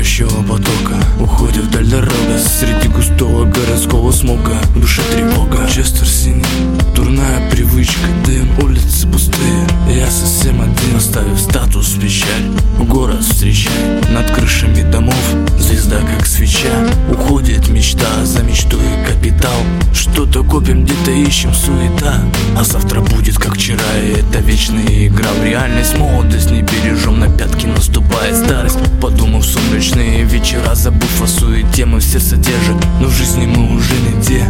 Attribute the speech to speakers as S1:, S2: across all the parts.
S1: спешащего потока уходит вдаль дорога, среди густого городского смога. В душе тревога, Честер синий, дурная привычка, дым, улицы пустые, я совсем один. Оставив статус печаль, город встречает над крышами домов. Звезда как свеча, уходит мечта, за мечтой капитал. Что-то копим, где-то ищем, суета, а завтра будет как вчера, и это вечная игра в реальность. Молодость не бережем, на пятки наступает старость. Подумав сумрачные вечера, забыв о суете, мы все содержим, но в жизни мы уже не те.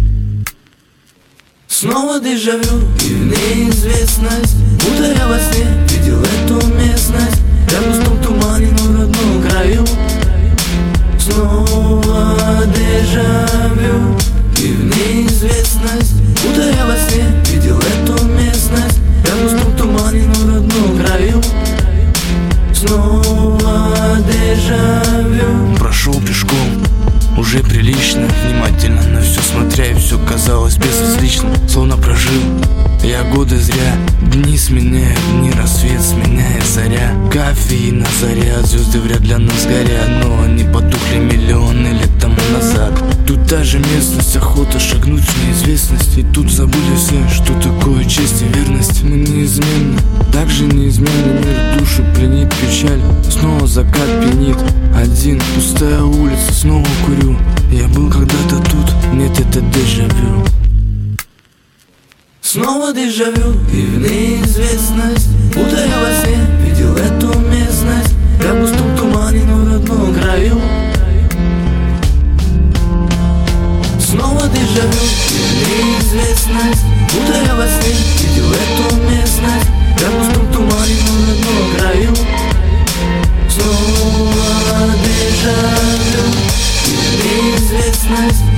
S2: Снова дежавю и в неизвестность, будто я во сне видел эту местность. Я в густом тумане, но в родном краю. Снова дежавю и в неизвестность, будто я во сне видел эту местность. Я в густом тумане, но в родном краю. Снова дежавю.
S1: Прошел пешком, уже прилично, внимательно на все смотря, и все казалось безразлично, словно прожил я годы зря. Дни сменяют дни, рассвет сменяет заря. Кофеин на заря, звезды вряд для нас горят, но они потухли миллионы лет тому назад. Тут та же местность, охота шагнуть в неизвестность. И тут забыли все, что такое честь и верность. Мы неизменны, так же неизменный мир, душу пленит печаль. Снова закат пьянит, один, пустая улица, снова курю. Я был когда-то тут, нет, это дежавю.
S2: Снова дежавю и в неизвестность, будто я во сне видел эту местность. Я в густом тумане, но в родном краю. Снова дежавю и в неизвестность, будто я во сне видел эту местность. Я в густом тумане, но в родном краю. Снова дежавю и в неизвестность.